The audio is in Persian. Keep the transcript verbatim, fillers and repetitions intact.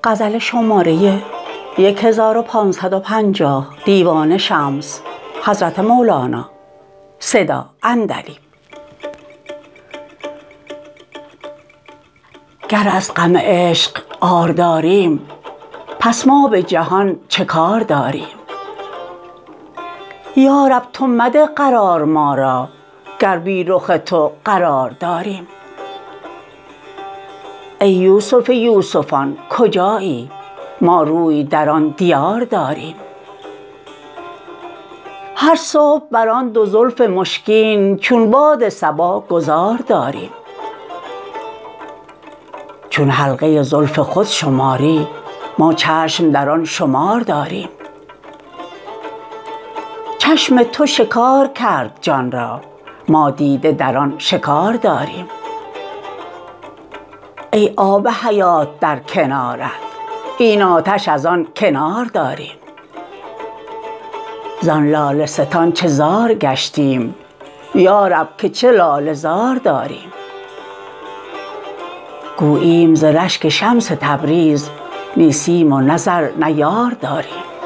غزل شماره هزار و پانصد و پنجاه دیوان شمس حضرت مولانا صدا عندلیب. گر از غم عشق عار داریم پس ما به جهان چه کار داریم. یا رب تو مده قرار ما را گر بی رخ تو قرار داریم. ای یوسف یوسفان کجایی ما روی در آن دیار داریم. هر صبح بر آن دو زلف مشکین چون باد صبا گذار داریم. چون حلقه زلف خود شماری ما چشم در آن شمار داریم. چشم تو شکار کرد جان را ما دیده در آن شکار داریم. ای آب حیات در کنارت این آتش از آن کنار داریم. زان لاله ستان چه زار گشتیم یا رب که چه لاله زار داریم. گوییم ز رشک شمس تبریز نی سیم و نه زر نه یار داریم.